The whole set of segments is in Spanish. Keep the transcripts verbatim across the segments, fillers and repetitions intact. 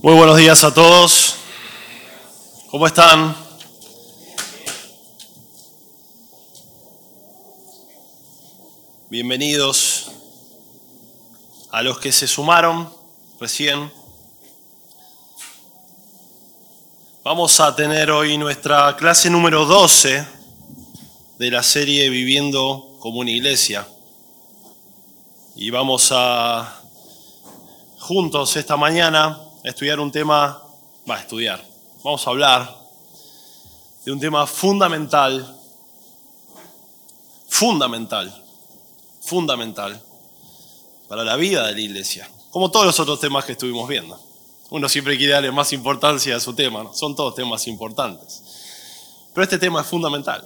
Muy buenos días a todos. ¿Cómo están? Bienvenidos a los que se sumaron recién. Vamos a tener hoy nuestra clase número doce de la serie Viviendo como una Iglesia. Y vamos a, juntos esta mañana, a estudiar un tema, va a estudiar, vamos a hablar de un tema fundamental, fundamental, fundamental para la vida de la iglesia, como todos los otros temas que estuvimos viendo. Uno siempre quiere darle más importancia a su tema, ¿no? Son todos temas importantes. Pero este tema es fundamental,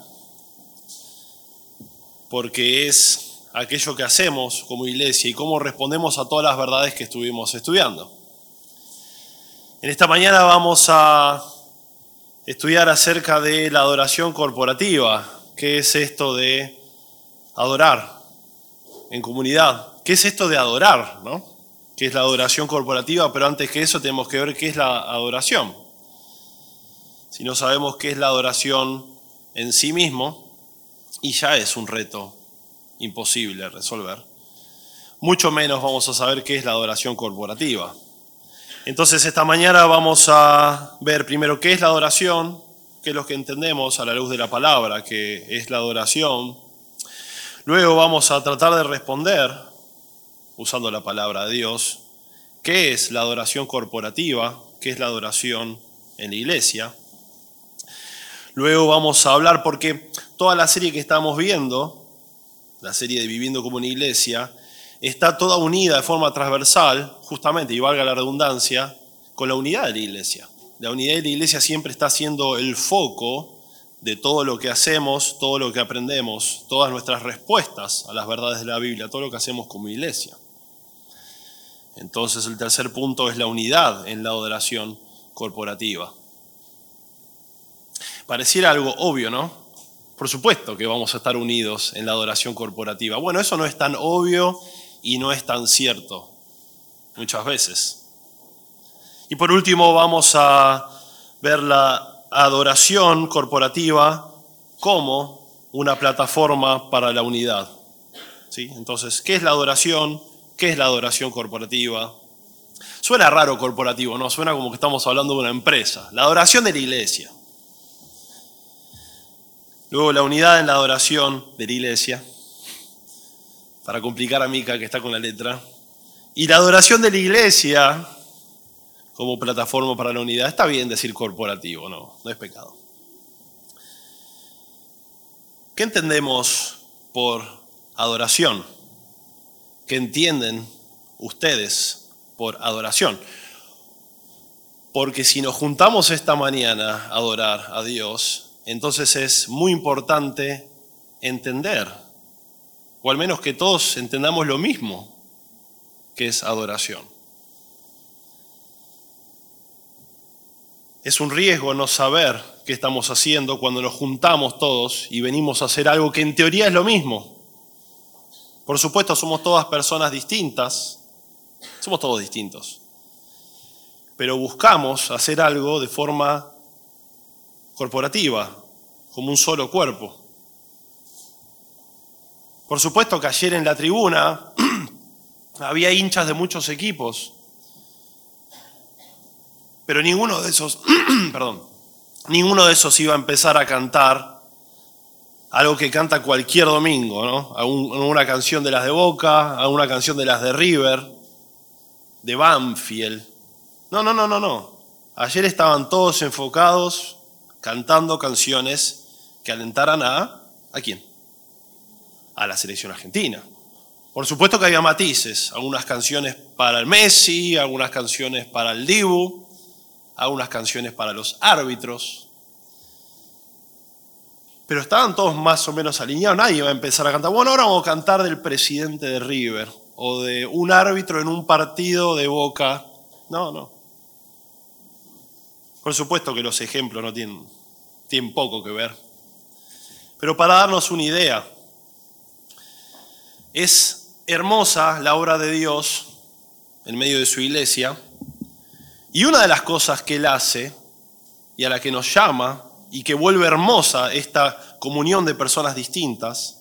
porque es aquello que hacemos como iglesia y cómo respondemos a todas las verdades que estuvimos estudiando. En esta mañana vamos a estudiar acerca de la adoración corporativa. ¿Qué es esto de adorar en comunidad? ¿Qué es esto de adorar, ¿no? ¿Qué es la adoración corporativa? Pero antes que eso tenemos que ver qué es la adoración. Si no sabemos qué es la adoración en sí mismo, y ya es un reto imposible de resolver, mucho menos vamos a saber qué es la adoración corporativa. Entonces esta mañana vamos a ver primero qué es la adoración, qué es lo que entendemos a la luz de la palabra, que es la adoración. Luego vamos a tratar de responder, usando la palabra de Dios, qué es la adoración corporativa, qué es la adoración en la iglesia. Luego vamos a hablar, porque toda la serie que estamos viendo, la serie de Viviendo como una Iglesia, está toda unida de forma transversal, justamente, y valga la redundancia, con la unidad de la iglesia. La unidad de la iglesia siempre está siendo el foco de todo lo que hacemos, todo lo que aprendemos, todas nuestras respuestas a las verdades de la Biblia, todo lo que hacemos como iglesia. Entonces el tercer punto es la unidad en la adoración corporativa. Pareciera algo obvio, ¿no? Por supuesto que vamos a estar unidos en la adoración corporativa. Bueno, eso no es tan obvio y no es tan cierto muchas veces. Y por último vamos a ver la adoración corporativa como una plataforma para la unidad. ¿Sí? Entonces, ¿qué es la adoración? ¿Qué es la adoración corporativa? Suena raro corporativo, ¿no? Suena como que estamos hablando de una empresa. La adoración de la iglesia. Luego la unidad en la adoración de la iglesia, para complicar a Mica que está con la letra. Y la adoración de la iglesia como plataforma para la unidad. Está bien decir corporativo, no, no es pecado. ¿Qué entendemos por adoración? ¿Qué entienden ustedes por adoración? Porque si nos juntamos esta mañana a adorar a Dios, entonces es muy importante entender, o al menos que todos entendamos lo mismo, que es adoración. Es un riesgo no saber qué estamos haciendo cuando nos juntamos todos y venimos a hacer algo que en teoría es lo mismo. Por supuesto, somos todas personas distintas, somos todos distintos, pero buscamos hacer algo de forma corporativa, como un solo cuerpo. Por supuesto que ayer en la tribuna había hinchas de muchos equipos, pero ninguno de esos, perdón, ninguno de esos iba a empezar a cantar algo que canta cualquier domingo, ¿no? A un, a una canción de las de Boca, a una canción de las de River, de Banfield. No, no, no, no, no. Ayer estaban todos enfocados cantando canciones que alentaran a... ¿A quién? A la selección argentina. Por supuesto que había matices, algunas canciones para el Messi, algunas canciones para el Dibu, algunas canciones para los árbitros. Pero estaban todos más o menos alineados, nadie iba a empezar a cantar. Bueno, ahora vamos a cantar del presidente de River, o de un árbitro en un partido de Boca. No, no. Por supuesto que los ejemplos no tienen, tienen poco que ver. Pero para darnos una idea, es hermosa la obra de Dios en medio de su iglesia, Y una de las cosas que Él hace y a la que nos llama y que vuelve hermosa esta comunión de personas distintas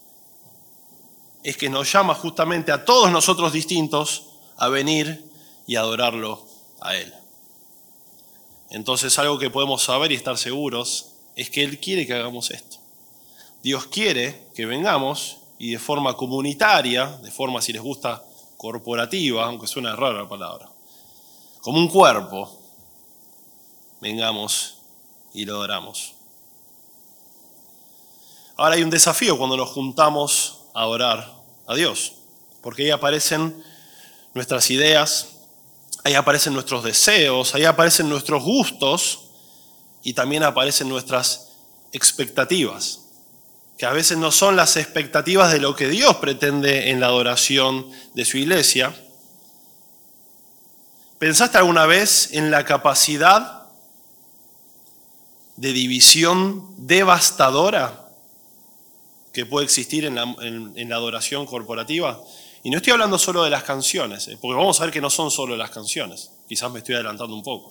es que nos llama justamente a todos nosotros distintos a venir y adorarlo a Él. Entonces algo que podemos saber y estar seguros es que Él quiere que hagamos esto. Dios quiere que vengamos y de forma comunitaria, de forma, si les gusta, corporativa, aunque suena rara la palabra, como un cuerpo, vengamos y lo adoramos. Ahora hay un desafío cuando nos juntamos a adorar a Dios, porque ahí aparecen nuestras ideas, ahí aparecen nuestros deseos, ahí aparecen nuestros gustos y también aparecen nuestras expectativas, que a veces no son las expectativas de lo que Dios pretende en la adoración de su iglesia. ¿Pensaste alguna vez en la capacidad de división devastadora que puede existir en la, en, en la adoración corporativa? Y no estoy hablando solo de las canciones, ¿eh? Porque vamos a ver que no son solo las canciones. Quizás me estoy adelantando un poco.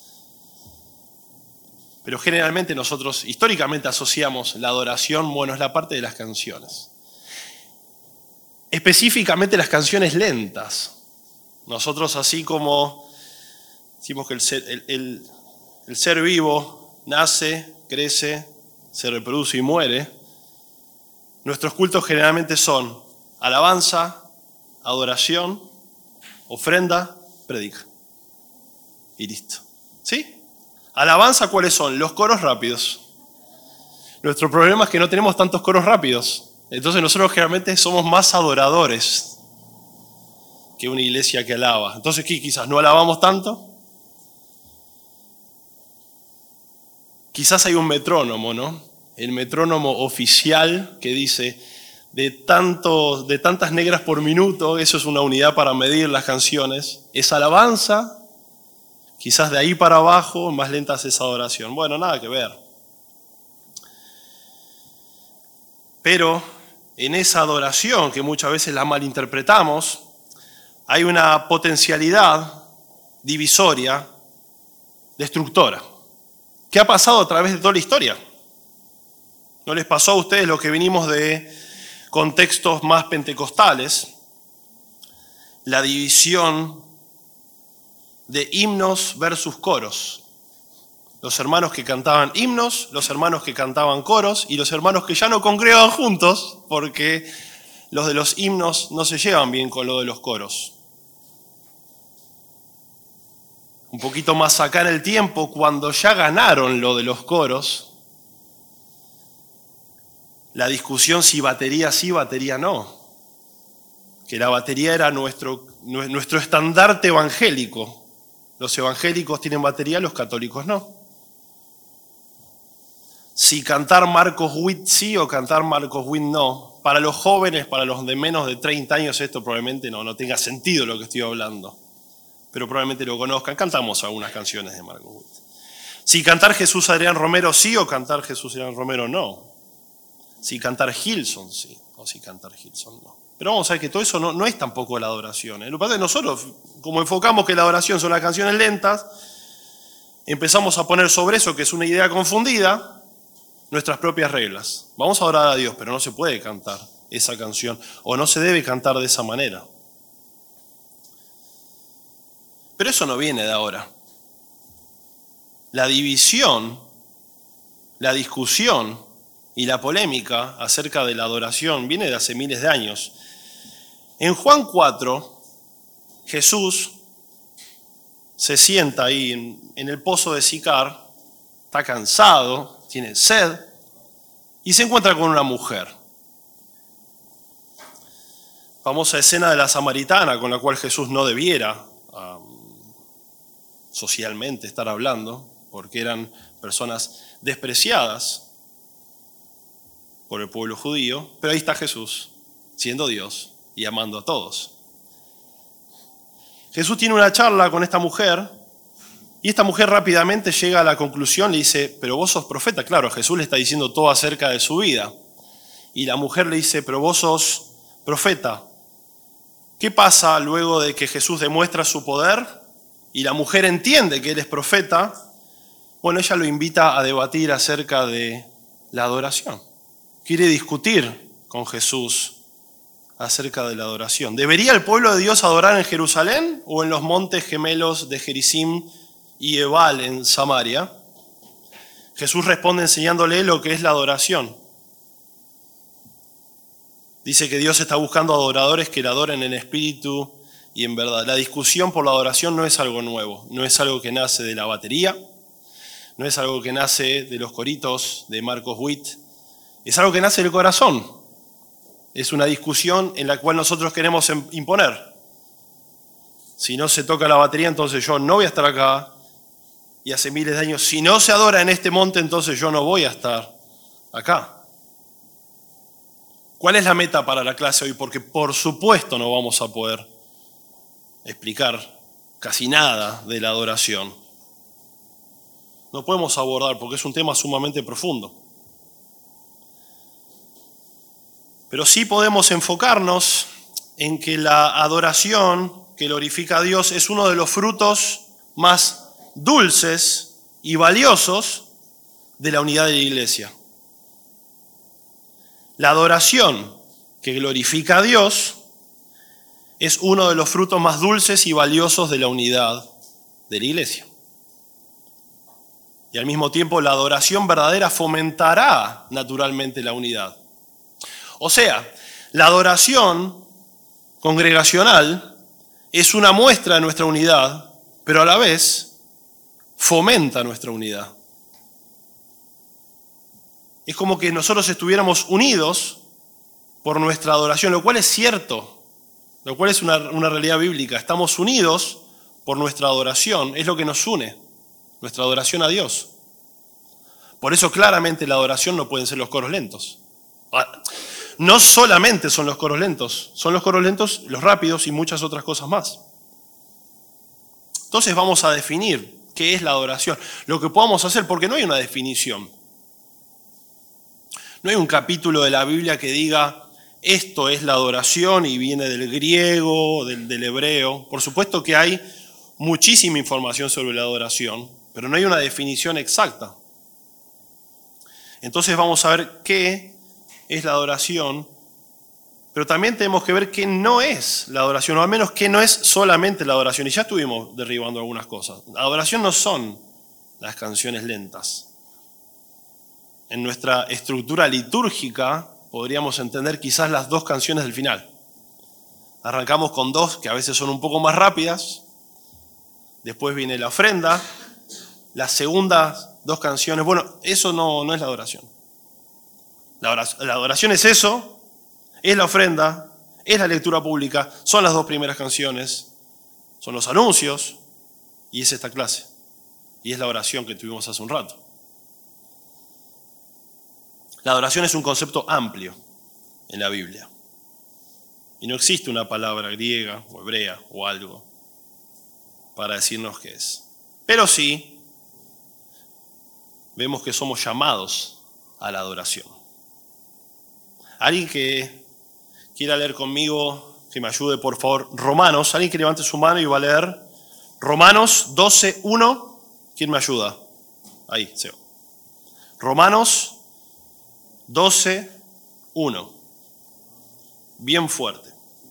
Pero generalmente nosotros históricamente asociamos la adoración, bueno, es la parte de las canciones. Específicamente las canciones lentas. Nosotros, así como decimos que el ser, el, el, el ser vivo nace, crece, se reproduce y muere, nuestros cultos generalmente son alabanza, adoración, ofrenda, predica. Y listo. ¿Sí? Alabanza, ¿cuáles son? Los coros rápidos. Nuestro problema es que no tenemos tantos coros rápidos. Entonces nosotros generalmente somos más adoradores que una iglesia que alaba. Entonces, ¿qué? Quizás no alabamos tanto. Quizás hay un metrónomo, ¿no? El metrónomo oficial que dice de, tanto, de tantas negras por minuto, eso es una unidad para medir las canciones, es alabanza. Quizás de ahí para abajo, más lenta es esa adoración. Bueno, nada que ver. Pero en esa adoración, que muchas veces la malinterpretamos, hay una potencialidad divisoria, destructora. ¿Qué ha pasado a través de toda la historia? ¿No les pasó a ustedes lo que venimos de contextos más pentecostales? La división de himnos versus coros. Los hermanos que cantaban himnos, los hermanos que cantaban coros y los hermanos que ya no congregaban juntos porque los de los himnos no se llevan bien con lo de los coros. Un poquito más acá en el tiempo, cuando ya ganaron lo de los coros, la discusión si batería sí, batería no. Que la batería era nuestro, nuestro estandarte evangélico. Los evangélicos tienen batería, los católicos no. Si cantar Marcos Witt sí o cantar Marcos Witt no. Para los jóvenes, para los de menos de treinta años, esto probablemente no, no tenga sentido lo que estoy hablando. Pero probablemente lo conozcan. Cantamos algunas canciones de Marcos Witt. Si cantar Jesús Adrián Romero sí o cantar Jesús Adrián Romero no. Si cantar Gilson sí o si cantar Gilson no. Pero vamos a ver que todo eso no, no es tampoco la adoración. ¿eh? Lo que pasa es que nosotros, como enfocamos que la adoración son las canciones lentas, empezamos a poner sobre eso, que es una idea confundida, nuestras propias reglas. Vamos a adorar a Dios, pero no se puede cantar esa canción, o no se debe cantar de esa manera. Pero eso no viene de ahora. La división, la discusión y la polémica acerca de la adoración viene de hace miles de años. En Juan cuatro, Jesús se sienta ahí en, en el pozo de Sicar, está cansado, tiene sed, y se encuentra con una mujer. Famosa escena de la samaritana, con la cual Jesús no debiera um, socialmente estar hablando, porque eran personas despreciadas por el pueblo judío, pero ahí está Jesús, siendo Dios y amando a todos. Jesús tiene una charla con esta mujer y esta mujer rápidamente llega a la conclusión, le dice, pero vos sos profeta. Claro, Jesús le está diciendo todo acerca de su vida. Y la mujer le dice, pero vos sos profeta. ¿Qué pasa luego de que Jesús demuestra su poder y la mujer entiende que él es profeta, bueno, ella lo invita a debatir acerca de la adoración. Quiere discutir con Jesús acerca de la adoración. ¿Debería el pueblo de Dios adorar en Jerusalén o en los montes gemelos de Gerizim y Ebal en Samaria? Jesús responde enseñándole lo que es la adoración. Dice que Dios está buscando adoradores que le adoren en espíritu y en verdad. La discusión por la adoración no es algo nuevo, no es algo que nace de la batería, no es algo que nace de los coritos de Marcos Witt, es algo que nace del corazón. Es una discusión en la cual nosotros queremos imponer. Si no se toca la batería, entonces yo no voy a estar acá. Y hace miles de años, si no se adora en este monte, entonces yo no voy a estar acá. ¿Cuál es la meta para la clase hoy? Porque por supuesto no vamos a poder explicar casi nada de la adoración. No podemos abordar porque es un tema sumamente profundo. Pero sí podemos enfocarnos en que la adoración que glorifica a Dios es uno de los frutos más dulces y valiosos de la unidad de la iglesia. La adoración que glorifica a Dios es uno de los frutos más dulces y valiosos de la unidad de la iglesia. Y al mismo tiempo la adoración verdadera fomentará naturalmente la unidad. O sea, la adoración congregacional es una muestra de nuestra unidad, pero a la vez fomenta nuestra unidad. Es como que nosotros estuviéramos unidos por nuestra adoración, lo cual es cierto, lo cual es una, una realidad bíblica. Estamos unidos por nuestra adoración, es lo que nos une, nuestra adoración a Dios. Por eso claramente la adoración no pueden ser los coros lentos. No solamente son los coros lentos, son los coros lentos, los rápidos y muchas otras cosas más. Entonces vamos a definir qué es la adoración, lo que podamos hacer, porque no hay una definición. No hay un capítulo de la Biblia que diga esto es la adoración y viene del griego, del, del hebreo. Por supuesto que hay muchísima información sobre la adoración, pero no hay una definición exacta. Entonces vamos a ver qué es la adoración, pero también tenemos que ver qué no es la adoración, o al menos qué no es solamente la adoración. Y ya estuvimos derribando algunas cosas. La adoración no son las canciones lentas. En nuestra estructura litúrgica podríamos entender quizás las dos canciones del final. Arrancamos con dos que a veces son un poco más rápidas, después viene la ofrenda, las segundas dos canciones, bueno, eso no, no es la adoración. La oración, la adoración es eso, es la ofrenda, es la lectura pública, son las dos primeras canciones, son los anuncios y es esta clase. Y es la oración que tuvimos hace un rato. La adoración es un concepto amplio en la Biblia. Y no existe una palabra griega o hebrea o algo para decirnos qué es. Pero sí, vemos que somos llamados a la adoración. Alguien que quiera leer conmigo, que me ayude por favor, Romanos, alguien que levante su mano y va a leer Romanos doce, uno, ¿quién me ayuda? Ahí, Seo. Romanos doce, uno. Bien fuerte.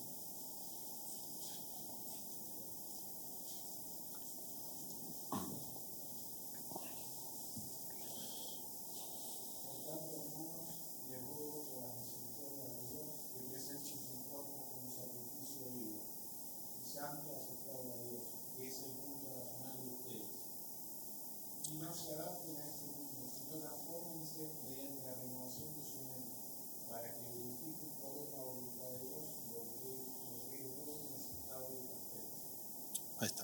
Ahí está.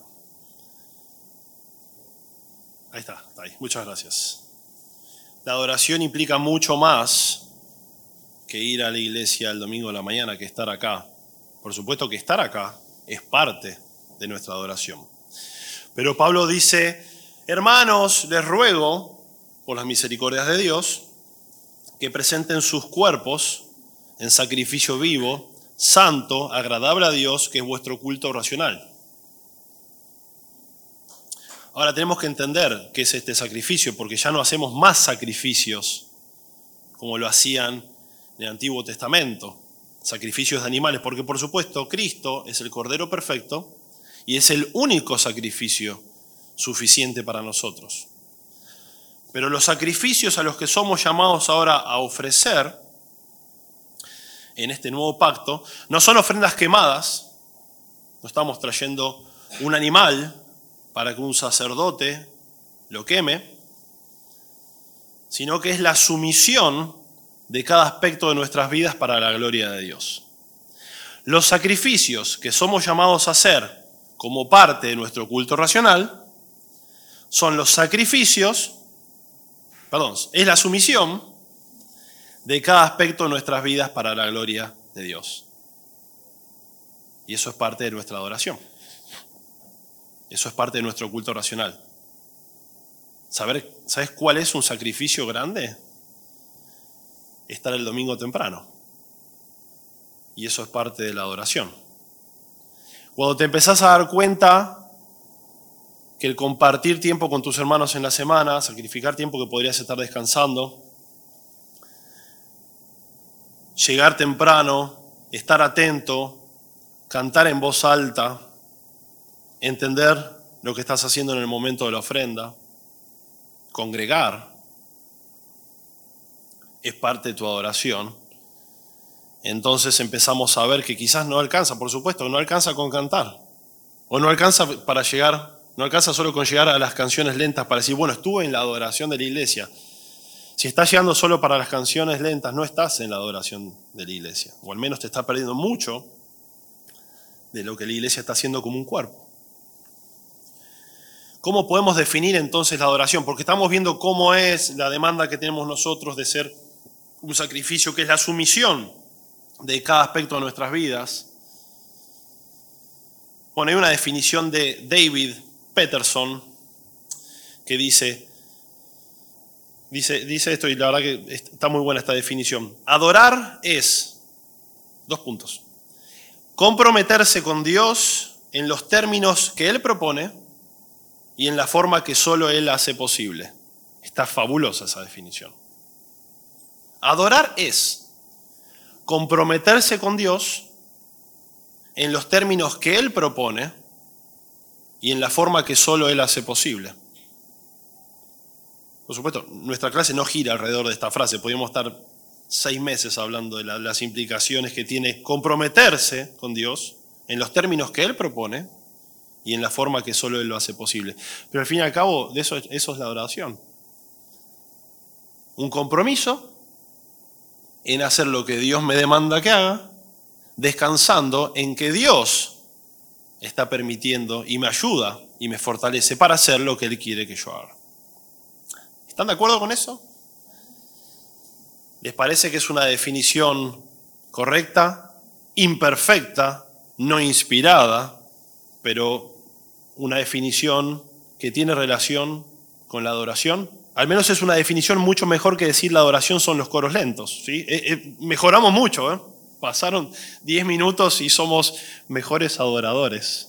Ahí está, está ahí. Muchas gracias. La adoración implica mucho más que ir a la iglesia el domingo de la mañana, que estar acá. Por supuesto que estar acá es parte de nuestra adoración. Pero Pablo dice, hermanos, les ruego, por las misericordias de Dios, que presenten sus cuerpos en sacrificio vivo, santo, agradable a Dios, que es vuestro culto racional. Ahora tenemos que entender qué es este sacrificio, porque ya no hacemos más sacrificios como lo hacían en el Antiguo Testamento, sacrificios de animales, porque por supuesto Cristo es el Cordero perfecto y es el único sacrificio suficiente para nosotros. Pero los sacrificios a los que somos llamados ahora a ofrecer en este nuevo pacto no son ofrendas quemadas, no estamos trayendo un animal para que un sacerdote lo queme, sino que es la sumisión de cada aspecto de nuestras vidas para la gloria de Dios. Los sacrificios que somos llamados a hacer como parte de nuestro culto racional son los sacrificios, perdón, es la sumisión de cada aspecto de nuestras vidas para la gloria de Dios. Y eso es parte de nuestra adoración. Eso es parte de nuestro culto racional. ¿Saber, ¿Sabes cuál es un sacrificio grande? Estar el domingo temprano. Y eso es parte de la adoración. Cuando te empezás a dar cuenta que el compartir tiempo con tus hermanos en la semana, sacrificar tiempo que podrías estar descansando, llegar temprano, estar atento, cantar en voz alta, entender lo que estás haciendo en el momento de la ofrenda, congregar, es parte de tu adoración. Entonces empezamos a ver que quizás no alcanza, por supuesto, no alcanza con cantar. O no alcanza para llegar, no alcanza solo con llegar a las canciones lentas para decir, bueno, estuve en la adoración de la iglesia. Si estás llegando solo para las canciones lentas, no estás en la adoración de la iglesia. O al menos te está perdiendo mucho de lo que la iglesia está haciendo como un cuerpo. ¿Cómo podemos definir entonces la adoración? Porque estamos viendo cómo es la demanda que tenemos nosotros de ser un sacrificio, que es la sumisión de cada aspecto de nuestras vidas. Bueno, hay una definición de David Peterson que dice, dice, dice esto, y la verdad que está muy buena esta definición. Adorar es, dos puntos, comprometerse con Dios en los términos que Él propone y en la forma que solo Él hace posible. Está fabulosa esa definición. Adorar es comprometerse con Dios en los términos que Él propone y en la forma que solo Él hace posible. Por supuesto, nuestra clase no gira alrededor de esta frase. Podríamos estar seis meses hablando de la, las implicaciones que tiene comprometerse con Dios en los términos que Él propone y en la forma que solo Él lo hace posible. Pero al fin y al cabo, de eso, eso es la adoración. Un compromiso en hacer lo que Dios me demanda que haga, descansando en que Dios está permitiendo y me ayuda y me fortalece para hacer lo que Él quiere que yo haga. ¿Están de acuerdo con eso? ¿Les parece que es una definición correcta, imperfecta, no inspirada, pero una definición que tiene relación con la adoración? Al menos es una definición mucho mejor que decir la adoración son los coros lentos, ¿sí? Eh, eh, mejoramos mucho, ¿eh? Pasaron diez minutos y somos mejores adoradores.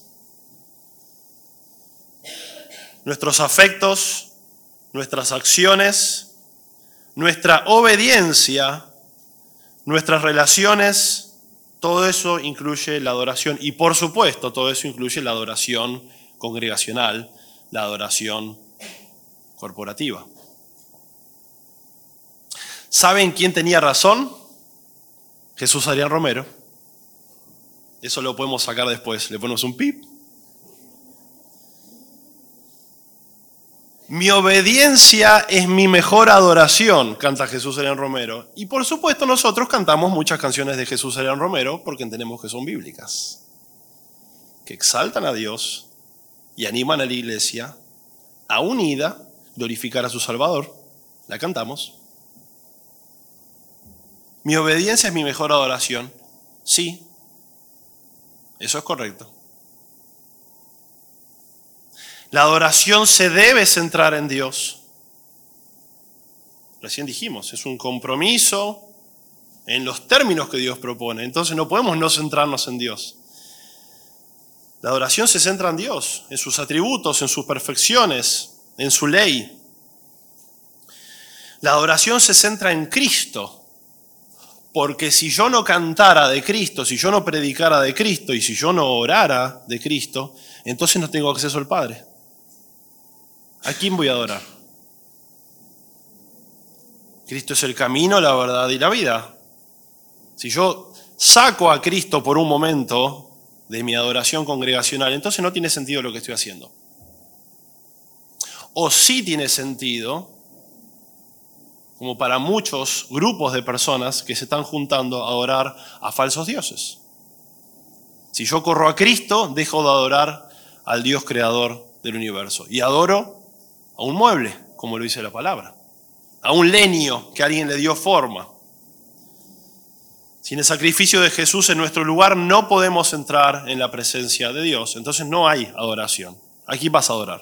Nuestros afectos, nuestras acciones, nuestra obediencia, nuestras relaciones, todo eso incluye la adoración. Y por supuesto, todo eso incluye la adoración congregacional, la adoración corporativa. ¿Saben quién tenía razón? Jesús Adrián Romero. Eso lo podemos sacar después. Le ponemos un pip. Mi obediencia es mi mejor adoración, canta Jesús Adrián Romero. Y por supuesto nosotros cantamos muchas canciones de Jesús Adrián Romero porque entendemos que son bíblicas, que exaltan a Dios y animan a la iglesia a unida glorificar a su Salvador. La cantamos. Mi obediencia es mi mejor adoración. Sí, eso es correcto. La adoración se debe centrar en Dios. Recién dijimos, es un compromiso en los términos que Dios propone. Entonces no podemos no centrarnos en Dios. La adoración se centra en Dios, en sus atributos, en sus perfecciones, en su ley. La adoración se centra en Cristo, porque si yo no cantara de Cristo, si yo no predicara de Cristo y si yo no orara de Cristo, entonces no tengo acceso al Padre. ¿A quién voy a adorar? Cristo es el camino, la verdad y la vida. Si yo saco a Cristo por un momento de mi adoración congregacional, entonces no tiene sentido lo que estoy haciendo. O sí tiene sentido, como para muchos grupos de personas que se están juntando a adorar a falsos dioses. Si yo corro a Cristo, dejo de adorar al Dios creador del universo y adoro a un mueble, como lo dice la palabra, a un leño que alguien le dio forma. Sin el sacrificio de Jesús en nuestro lugar no podemos entrar en la presencia de Dios. Entonces no hay adoración. Aquí vas a adorar.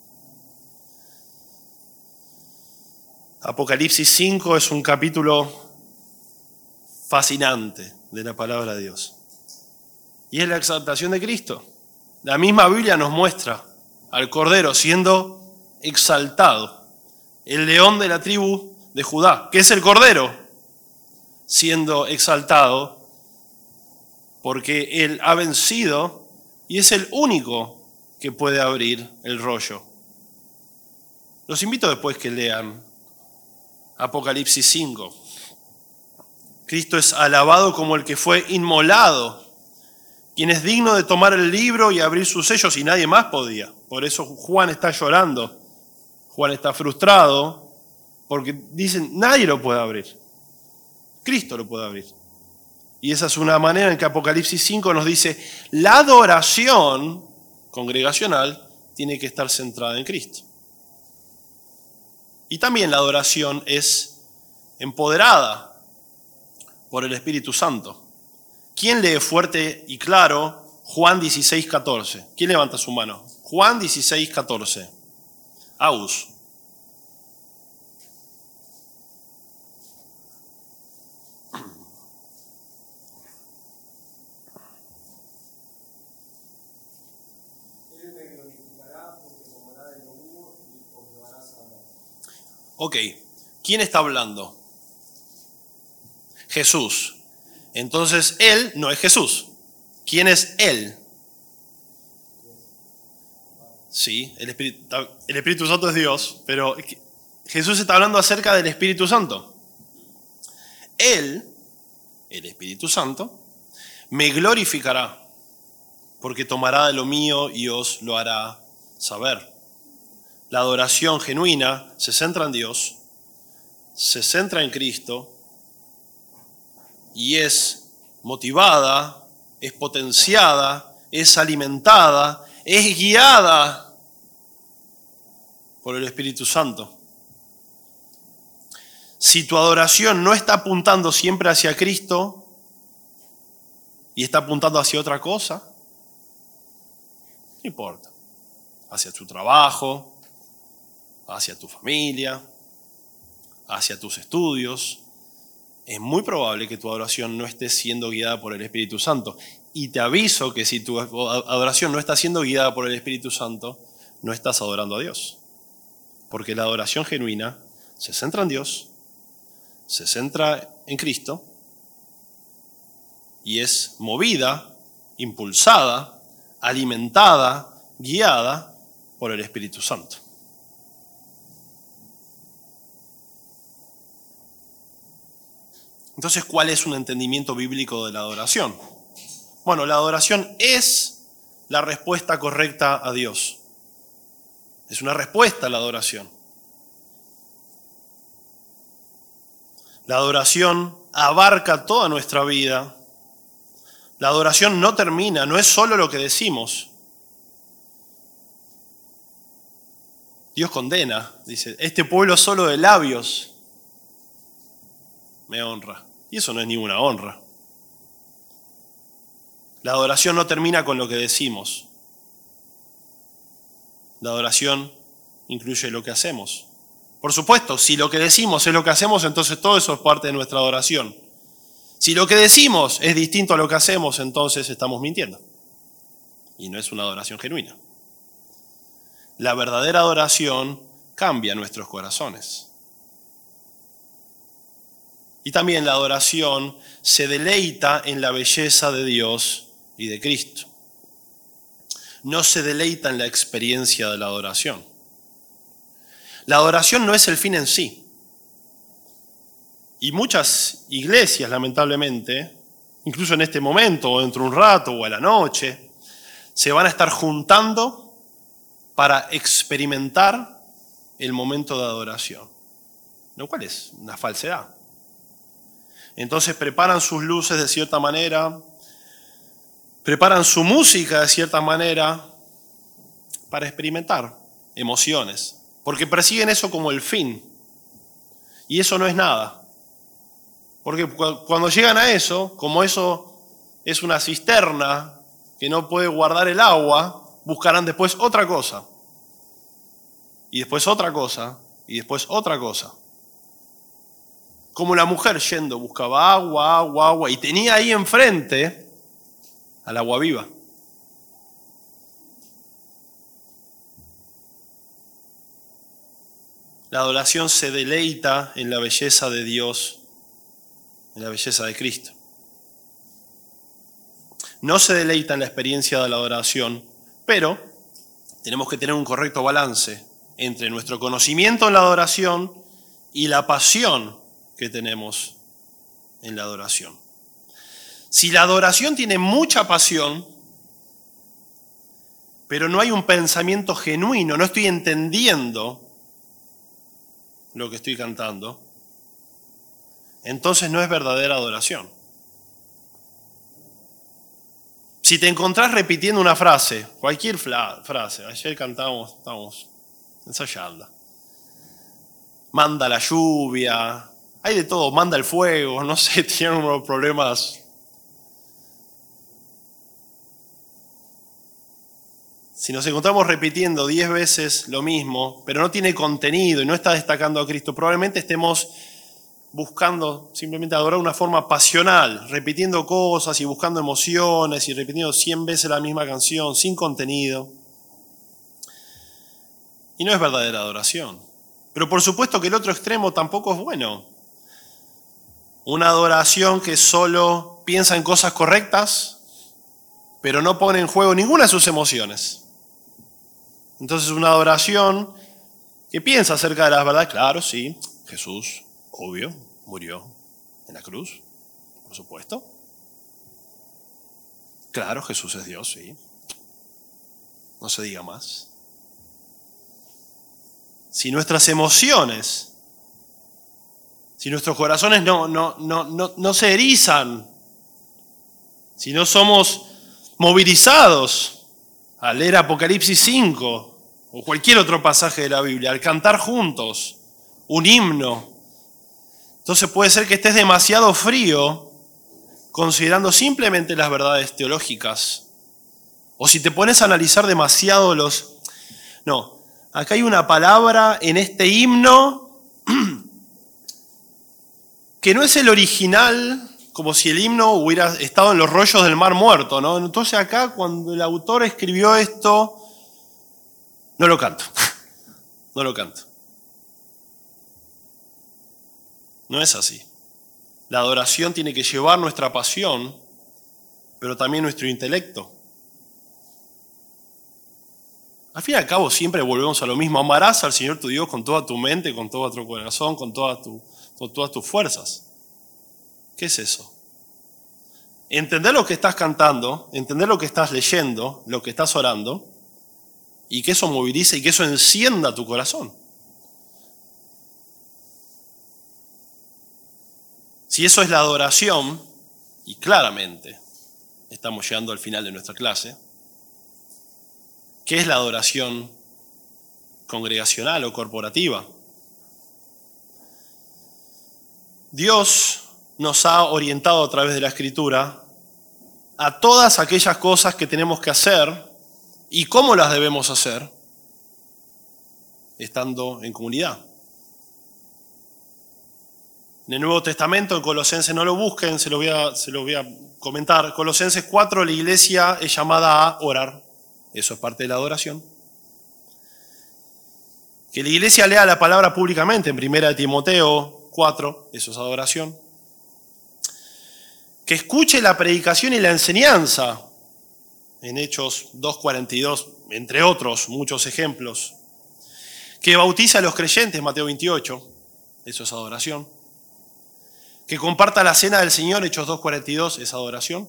Apocalipsis cinco es un capítulo fascinante de la palabra de Dios. Y es la exaltación de Cristo. La misma Biblia nos muestra al Cordero siendo exaltado. El león de la tribu de Judá, que es el Cordero, siendo exaltado porque Él ha vencido y es el único que puede abrir el rollo. Los invito después que lean Apocalipsis cinco. Cristo es alabado como el que fue inmolado, quien es digno de tomar el libro y abrir sus sellos, y nadie más podía. Por eso Juan está llorando, Juan está frustrado, porque dicen, nadie lo puede abrir. Cristo lo puede abrir. Y esa es una manera en que Apocalipsis cinco nos dice, la adoración congregacional tiene que estar centrada en Cristo. Y también la adoración es empoderada por el Espíritu Santo. ¿Quién lee fuerte y claro Juan dieciséis, catorce? ¿Quién levanta su mano? Juan dieciséis, catorce. Aus. Ok, ¿quién está hablando? Jesús. Entonces, Él no es Jesús. ¿Quién es Él? Sí, el Espíritu, el Espíritu Santo es Dios, pero Jesús está hablando acerca del Espíritu Santo. Él, el Espíritu Santo, me glorificará, porque tomará de lo mío y os lo hará saber. La adoración genuina se centra en Dios, se centra en Cristo y es motivada, es potenciada, es alimentada, es guiada por el Espíritu Santo. Si tu adoración no está apuntando siempre hacia Cristo y está apuntando hacia otra cosa, no importa, hacia tu trabajo, hacia tu familia, hacia tus estudios, es muy probable que tu adoración no esté siendo guiada por el Espíritu Santo. Y te aviso que si tu adoración no está siendo guiada por el Espíritu Santo, no estás adorando a Dios. Porque la adoración genuina se centra en Dios, se centra en Cristo y es movida, impulsada, alimentada, guiada por el Espíritu Santo. Entonces, ¿cuál es un entendimiento bíblico de la adoración? Bueno, la adoración es la respuesta correcta a Dios. Es una respuesta a la adoración. La adoración abarca toda nuestra vida. La adoración no termina, no es solo lo que decimos. Dios condena, dice, este pueblo solo de labios me honra. Y eso no es ninguna honra. La adoración no termina con lo que decimos. La adoración incluye lo que hacemos. Por supuesto, si lo que decimos es lo que hacemos, entonces todo eso es parte de nuestra adoración. Si lo que decimos es distinto a lo que hacemos, entonces estamos mintiendo. y no es una adoración genuina. La verdadera adoración cambia nuestros corazones. Y también la adoración se deleita en la belleza de Dios y de Cristo. No se deleita en la experiencia de la adoración. La adoración no es el fin en sí. Y muchas iglesias, lamentablemente, incluso en este momento, o dentro de un rato, o a la noche, se van a estar juntando para experimentar el momento de adoración, lo cual es una falsedad. Entonces preparan sus luces de cierta manera, preparan su música de cierta manera para experimentar emociones, porque persiguen eso como el fin, y eso no es nada. Porque cuando llegan a eso, como eso es una cisterna que no puede guardar el agua, buscarán después otra cosa, y después otra cosa, y después otra cosa. Como la mujer yendo, buscaba agua, agua, agua, y tenía ahí enfrente al agua viva. La adoración se deleita en la belleza de Dios, en la belleza de Cristo. No se deleita en la experiencia de la adoración, pero tenemos que tener un correcto balance entre nuestro conocimiento en la adoración y la pasión que tenemos en la adoración. Si la adoración tiene mucha pasión, pero no hay un pensamiento genuino, no estoy entendiendo lo que estoy cantando, entonces no es verdadera adoración. Si te encontrás repitiendo una frase, cualquier frase, ayer cantábamos, estábamos ensayando, manda la lluvia, hay de todo, manda el fuego, no sé, tienen unos problemas. Si nos encontramos repitiendo diez veces lo mismo, pero no tiene contenido y no está destacando a Cristo, probablemente estemos buscando simplemente adorar de una forma pasional, repitiendo cosas y buscando emociones y repitiendo cien veces la misma canción, sin contenido. Y no es verdadera adoración. Pero por supuesto que el otro extremo tampoco es bueno. Una adoración que solo piensa en cosas correctas, pero no pone en juego ninguna de sus emociones. Entonces una adoración que piensa acerca de las verdades, claro, sí, Jesús, obvio, murió en la cruz, por supuesto. Claro, Jesús es Dios, sí. No se diga más. Si nuestras emociones, si nuestros corazones no, no, no, no, no se erizan, si no somos movilizados al leer Apocalipsis cinco o cualquier otro pasaje de la Biblia, al cantar juntos un himno, entonces puede ser que estés demasiado frío considerando simplemente las verdades teológicas. O si te pones a analizar demasiado los... No, acá hay una palabra en este himno que no es el original, como si el himno hubiera estado en los rollos del Mar Muerto, ¿no? Entonces acá cuando el autor escribió esto, no lo canto, no lo canto. No es así. La adoración tiene que llevar nuestra pasión, pero también nuestro intelecto. Al fin y al cabo siempre volvemos a lo mismo. Amarás al Señor tu Dios con toda tu mente, con todo tu corazón, con, toda tu, con todas tus fuerzas. ¿Qué es eso? Entender lo que estás cantando, entender lo que estás leyendo, lo que estás orando, y que eso movilice y que eso encienda tu corazón. Si eso es la adoración, y claramente estamos llegando al final de nuestra clase, ¿qué es la adoración congregacional o corporativa? Dios nos ha orientado a través de la Escritura a todas aquellas cosas que tenemos que hacer y cómo las debemos hacer estando en comunidad. En el Nuevo Testamento, en Colosenses, no lo busquen, se lo voy a, se lo voy a comentar. Colosenses cuatro, la iglesia es llamada a orar. eso es parte de la adoración. Que la iglesia lea la palabra públicamente en primera de Timoteo cuatro, eso es adoración. Que escuche la predicación y la enseñanza en Hechos dos cuarenta y dos, entre otros muchos ejemplos. Que bautiza a los creyentes, Mateo veintiocho, eso es adoración. Que comparta la cena del Señor, Hechos dos cuarenta y dos, es adoración.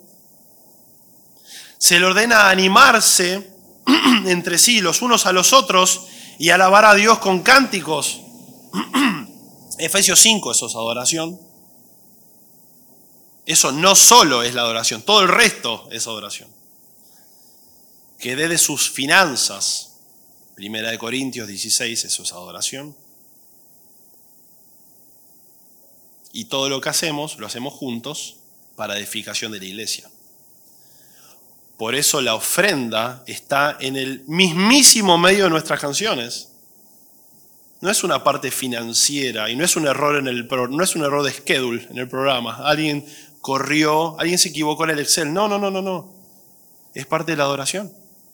Se le ordena animarse entre sí, los unos a los otros, y alabar a Dios con cánticos. Efesios cinco, eso es adoración. Eso no solo es la adoración, todo el resto es adoración. Que dé de sus finanzas, Primera de Corintios dieciséis, eso es adoración. Y todo lo que hacemos, lo hacemos juntos para edificación de la iglesia. Por eso la ofrenda está en el mismísimo medio de nuestras canciones. No es una parte financiera y no es un error en el no es un error de schedule en el programa. Alguien corrió, alguien se equivocó en el Excel. No, no, no, no, no. Es parte de la adoración.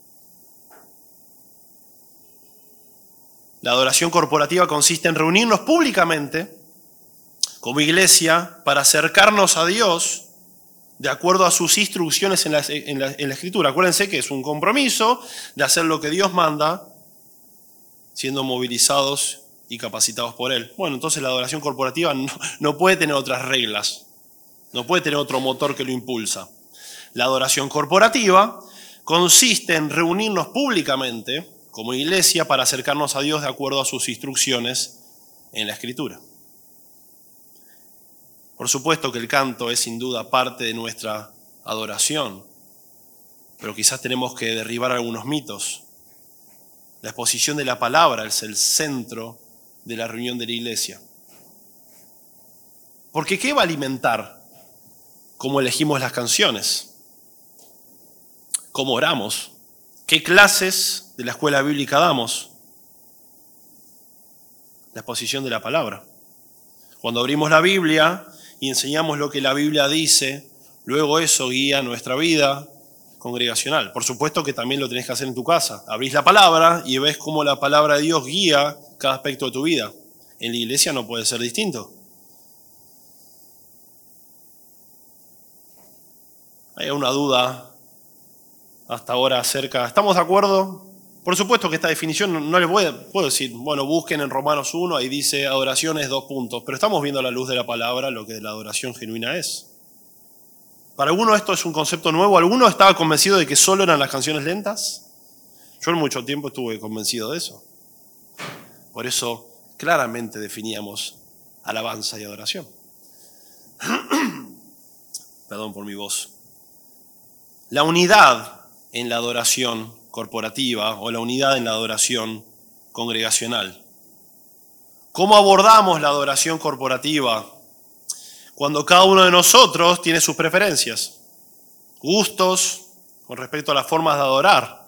La adoración corporativa consiste en reunirnos públicamente como iglesia para acercarnos a Dios de acuerdo a sus instrucciones en la, en, la, en la Escritura. Acuérdense que es un compromiso de hacer lo que Dios manda, siendo movilizados y capacitados por Él. Bueno, entonces la adoración corporativa no, no puede tener otras reglas, no puede tener otro motor que lo impulsa. La adoración corporativa consiste en reunirnos públicamente como iglesia para acercarnos a Dios de acuerdo a sus instrucciones en la Escritura. Por supuesto que el canto es sin duda parte de nuestra adoración, pero quizás tenemos que derribar algunos mitos. La exposición de la palabra es el centro de la reunión de la iglesia. Porque ¿qué va a alimentar cómo elegimos las canciones? ¿Cómo oramos? ¿Qué clases de la escuela bíblica damos? La exposición de la palabra. Cuando abrimos la Biblia y enseñamos lo que la Biblia dice, luego eso guía nuestra vida congregacional. Por supuesto que también lo tenés que hacer en tu casa. Abrís la palabra y ves cómo la palabra de Dios guía cada aspecto de tu vida. En la iglesia no puede ser distinto. ¿Hay una duda hasta ahora acerca? ¿Estamos de acuerdo? Por supuesto que esta definición no les voy a, puedo decir, bueno, busquen en Romanos uno, ahí dice adoración es dos puntos, pero estamos viendo a la luz de la palabra lo que la adoración genuina es. Para algunos esto es un concepto nuevo, ¿alguno estaba convencido de que solo eran las canciones lentas? Yo en mucho tiempo estuve convencido de eso. Por eso claramente definíamos alabanza y adoración. Perdón por mi voz. La unidad en la adoración corporativa o la unidad en la adoración congregacional. ¿Cómo abordamos la adoración corporativa? Cuando cada uno de nosotros tiene sus preferencias, gustos con respecto a las formas de adorar.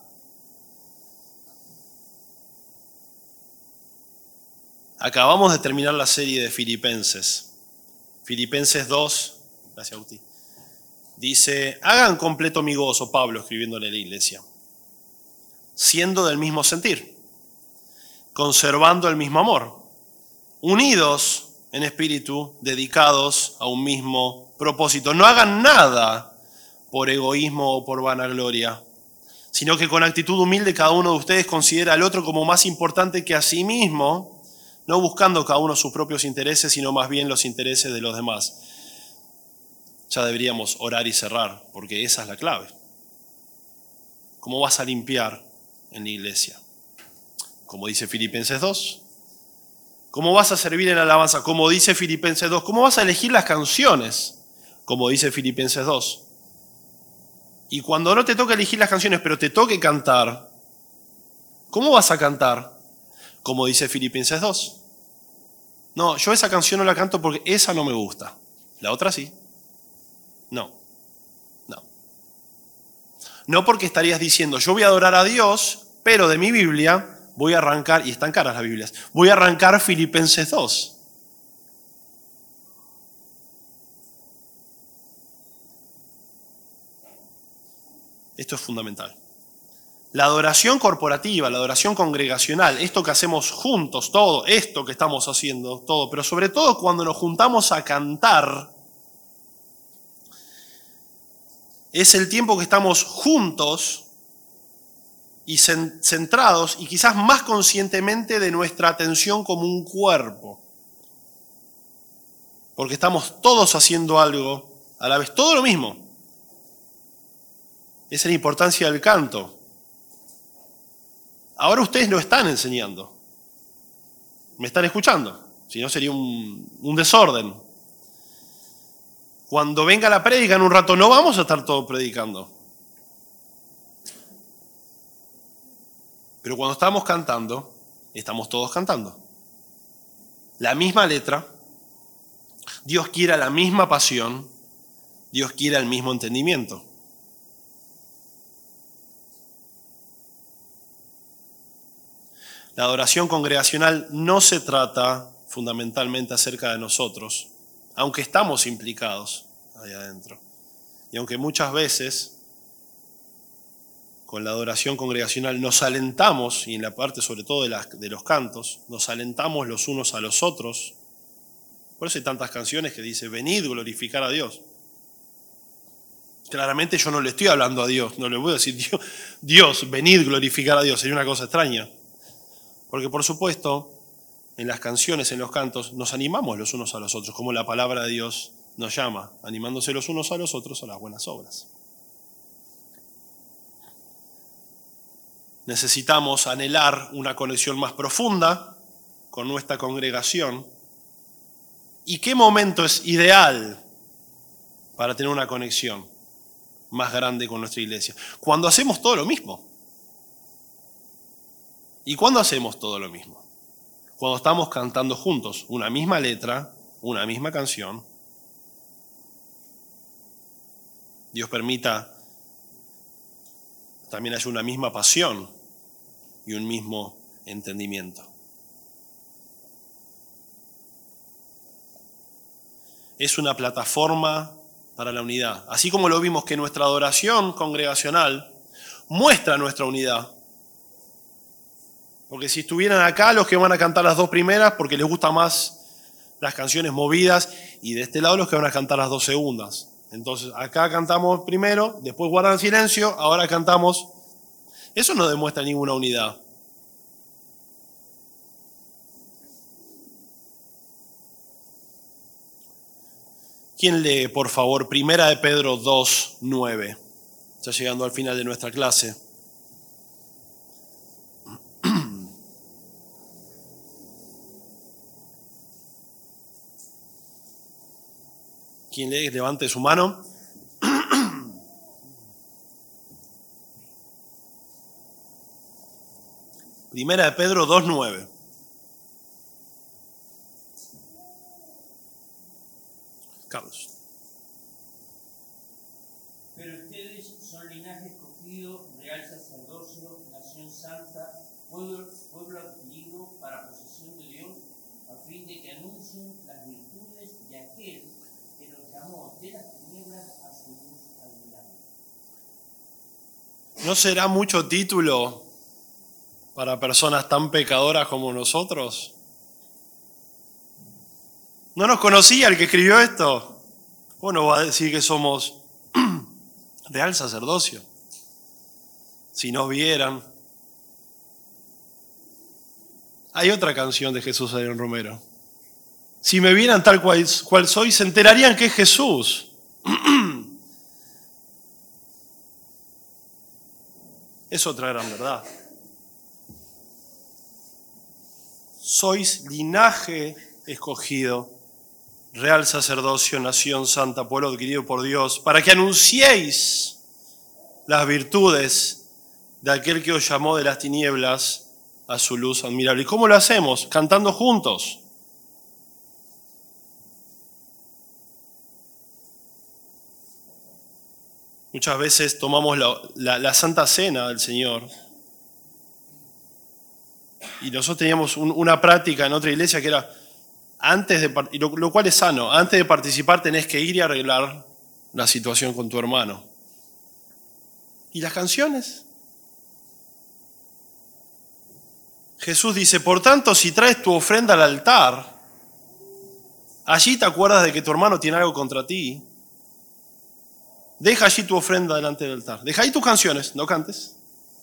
Acabamos de terminar la serie de Filipenses. Filipenses dos, gracias Uti, dice, hagan completo mi gozo, Pablo escribiéndole a la iglesia, siendo del mismo sentir, conservando el mismo amor, unidos en espíritu, dedicados a un mismo propósito. No hagan nada por egoísmo o por vanagloria, sino que con actitud humilde cada uno de ustedes considera al otro como más importante que a sí mismo, no buscando cada uno sus propios intereses, sino más bien los intereses de los demás. Ya deberíamos orar y cerrar, porque esa es la clave. ¿Cómo vas a limpiar en la iglesia? Como dice Filipenses dos. ¿Cómo vas a servir en alabanza? Como dice Filipenses dos. ¿Cómo vas a elegir las canciones? Como dice Filipenses dos. Y cuando no te toque elegir las canciones, pero te toque cantar, ¿cómo vas a cantar? Como dice Filipenses dos. No, yo esa canción no la canto porque esa no me gusta. La otra sí. No. No. No porque estarías diciendo, yo voy a adorar a Dios, pero de mi Biblia voy a arrancar, y están caras las Biblias, voy a arrancar Filipenses dos. Esto es fundamental. La adoración corporativa, la adoración congregacional, esto que hacemos juntos, todo, esto que estamos haciendo, todo, pero sobre todo cuando nos juntamos a cantar, es el tiempo que estamos juntos y centrados y quizás más conscientemente de nuestra atención como un cuerpo. Porque estamos todos haciendo algo a la vez, todo lo mismo. Esa es la importancia del canto. Ahora ustedes lo están enseñando. Me están escuchando. Si no sería un, un desorden. Cuando venga la prédica en un rato no vamos a estar todos predicando. Pero cuando estamos cantando, estamos todos cantando. La misma letra, Dios quiere la misma pasión, Dios quiere el mismo entendimiento. La adoración congregacional no se trata fundamentalmente acerca de nosotros, aunque estamos implicados ahí adentro. Y aunque muchas veces con la adoración congregacional nos alentamos, y en la parte sobre todo de, las, de los cantos, nos alentamos los unos a los otros. Por eso hay tantas canciones que dice, venid, glorificar a Dios. Claramente yo no le estoy hablando a Dios, no le voy a decir, Dios, Dios, venid, glorificar a Dios, sería una cosa extraña. Porque por supuesto, en las canciones, en los cantos, nos animamos los unos a los otros, como la palabra de Dios nos llama, animándose los unos a los otros a las buenas obras. Necesitamos anhelar una conexión más profunda con nuestra congregación. ¿Y qué momento es ideal para tener una conexión más grande con nuestra iglesia? Cuando hacemos todo lo mismo. ¿Y cuándo hacemos todo lo mismo? Cuando estamos cantando juntos una misma letra, una misma canción. Dios permita también haya una misma pasión y un mismo entendimiento. Es una plataforma para la unidad. Así como lo vimos que nuestra adoración congregacional muestra nuestra unidad. Porque si estuvieran acá los que van a cantar las dos primeras porque les gustan más las canciones movidas y de este lado los que van a cantar las dos segundas. Entonces acá cantamos primero, después guardan silencio, ahora cantamos. Eso no demuestra ninguna unidad. ¿Quién lee, por favor, Primera de Pedro dos, nueve? Está llegando al final de nuestra clase. ¿Quién lee? Levante su mano. Primera de Pedro dos, nueve. Carlos. Pero ustedes son linaje escogido, real sacerdocio, nación santa, pueblo, pueblo adquirido para posesión de Dios, a fin de que anuncien las virtudes de aquel que los llamó de las tinieblas a su luz admirable. ¿No será mucho título para personas tan pecadoras como nosotros? ¿No nos conocía el que escribió esto? Bueno, va a decir que somos real sacerdocio. Si nos vieran. Hay otra canción de Jesús Adrián Romero. Si me vieran tal cual, cual soy, se enterarían que es Jesús. Es otra gran verdad. Sois linaje escogido, real sacerdocio, nación santa, pueblo adquirido por Dios, para que anunciéis las virtudes de aquel que os llamó de las tinieblas a su luz admirable. ¿Y cómo lo hacemos? Cantando juntos. Muchas veces tomamos la, la, la Santa Cena del Señor y nosotros teníamos un, una práctica en otra iglesia que era antes de, y lo, lo cual es sano, antes de participar tenés que ir y arreglar la situación con tu hermano. ¿Y las canciones? Jesús dice, por tanto, si traes tu ofrenda al altar, allí te acuerdas de que tu hermano tiene algo contra ti, deja allí tu ofrenda delante del altar. Deja ahí tus canciones, no cantes.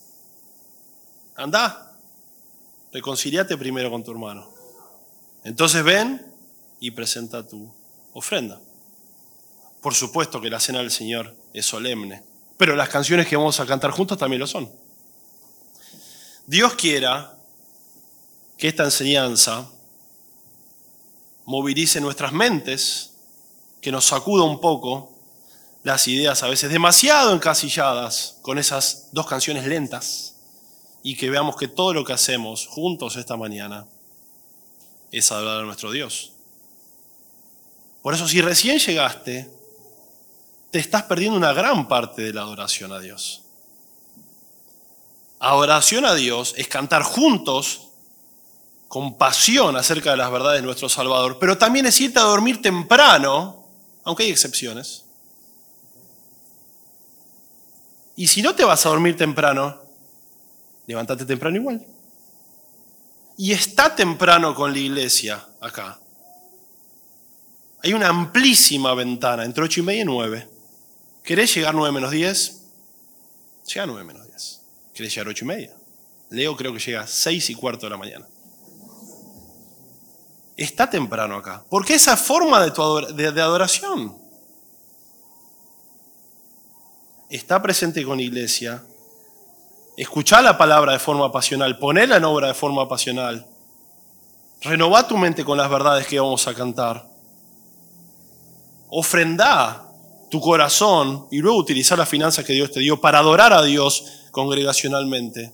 Andá, reconciliate primero con tu hermano. Entonces ven y presenta tu ofrenda. Por supuesto que la cena del Señor es solemne, pero las canciones que vamos a cantar juntos también lo son. Dios quiera que esta enseñanza movilice nuestras mentes, que nos sacuda un poco las ideas a veces demasiado encasilladas con esas dos canciones lentas y que veamos que todo lo que hacemos juntos esta mañana es adorar a nuestro Dios. Por eso, si recién llegaste, te estás perdiendo una gran parte de la adoración a Dios. Adoración a Dios es cantar juntos con pasión acerca de las verdades de nuestro Salvador, pero también es irte a dormir temprano, aunque hay excepciones. Y si no te vas a dormir temprano, levántate temprano igual. Y está temprano con la iglesia acá. Hay una amplísima ventana entre ocho y media y nueve. ¿Querés llegar nueve menos diez? Llega a nueve menos diez. ¿Querés llegar a ocho y media? Leo creo que llega a seis y cuarto de la mañana. Está temprano acá. Porque esa forma de, tu ador- de, de adoración está presente con la iglesia. Escuchá la palabra de forma pasional. Ponela en obra de forma pasional. Renová tu mente con las verdades que vamos a cantar. Ofrendá tu corazón y luego utilizar las finanzas que Dios te dio para adorar a Dios congregacionalmente.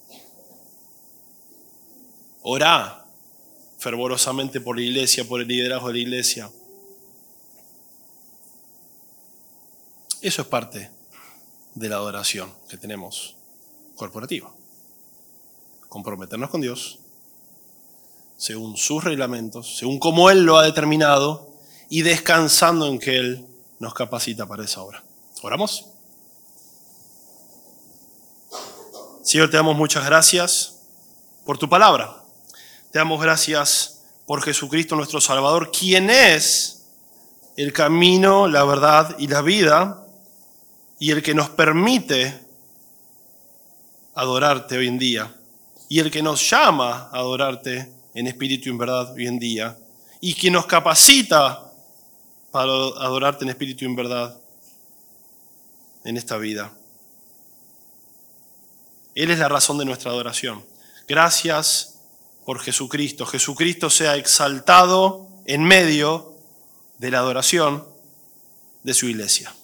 Orá fervorosamente por la iglesia, por el liderazgo de la iglesia. Eso es parte de la adoración que tenemos corporativa. Comprometernos con Dios, según sus reglamentos, según cómo Él lo ha determinado, y descansando en que Él nos capacita para esa obra. ¿Oramos? Señor, te damos muchas gracias por tu palabra. Te damos gracias por Jesucristo nuestro Salvador, quien es el camino, la verdad y la vida, y el que nos permite adorarte hoy en día, y el que nos llama a adorarte en espíritu y en verdad hoy en día, y quien nos capacita para adorarte en espíritu y en verdad en esta vida. Él es la razón de nuestra adoración. Gracias por Jesucristo. Jesucristo sea exaltado en medio de la adoración de su iglesia.